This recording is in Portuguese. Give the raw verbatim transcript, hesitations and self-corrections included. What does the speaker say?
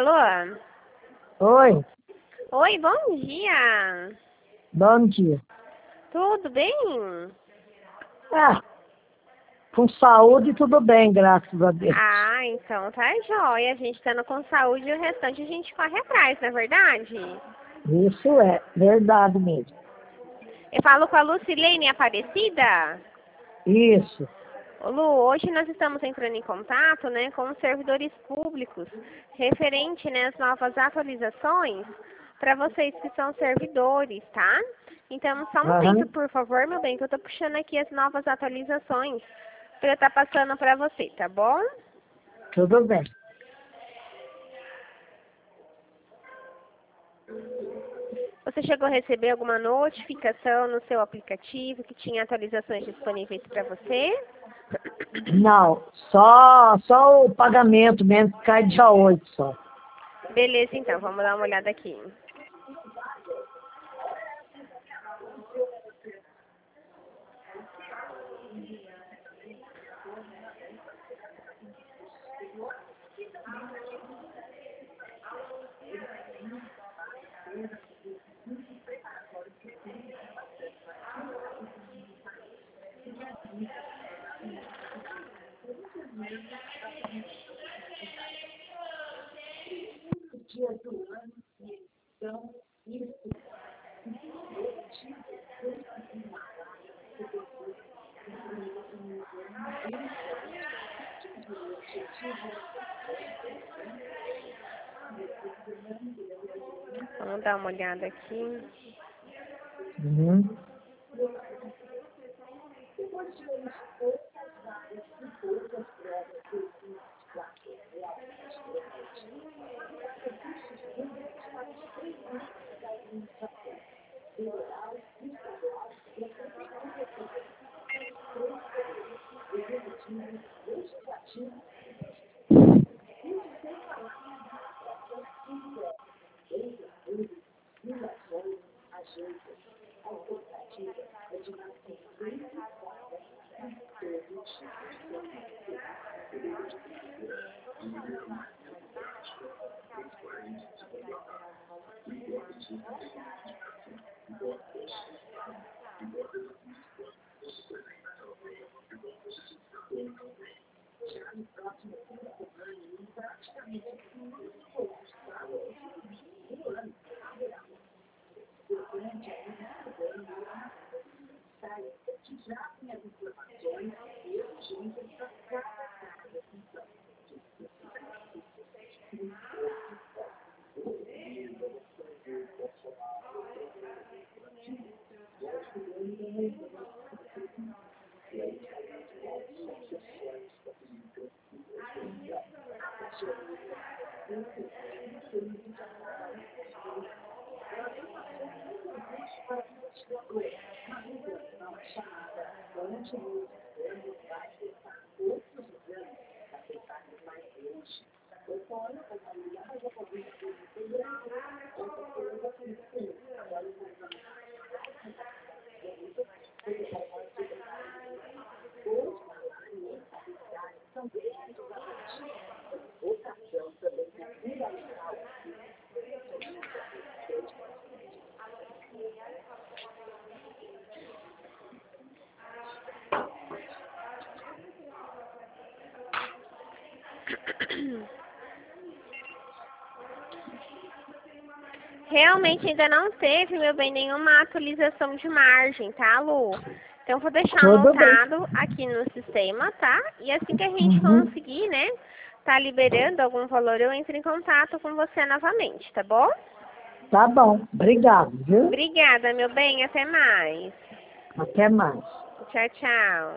Alô? Oi, Oi, bom dia. bom dia. Tudo bem? Ah, com saúde tudo bem, graças a Deus. Ah, então tá jóia. A gente estando com saúde e o restante a gente corre atrás, não é verdade? Isso é verdade mesmo. Eu falo com a Lucilene Aparecida. Isso. Ô Lu, hoje nós estamos entrando em contato, né, com os servidores públicos, referente, né, às novas atualizações para vocês que são servidores, tá? Então, só um Aham. tempo, por favor, meu bem, que eu tô puxando aqui as novas atualizações para eu estar passando para você, tá bom? Tudo bem. Você chegou a receber alguma notificação no seu aplicativo que tinha atualizações disponíveis para você? Não, só, só o pagamento mesmo que cai dia oito só. Beleza, então, vamos dar uma olhada aqui. Vamos dar uma olhada aqui. Uhum. Realmente ainda não teve, meu bem, nenhuma atualização de margem, tá, Lu? Então, vou deixar Tudo bem. anotado aqui no sistema, tá? E assim que a gente Uhum. conseguir, né, tá liberando algum valor, eu entro em contato com você novamente, tá bom? Tá bom. Obrigado, viu? Obrigada, meu bem. Até mais. Até mais. Tchau, tchau.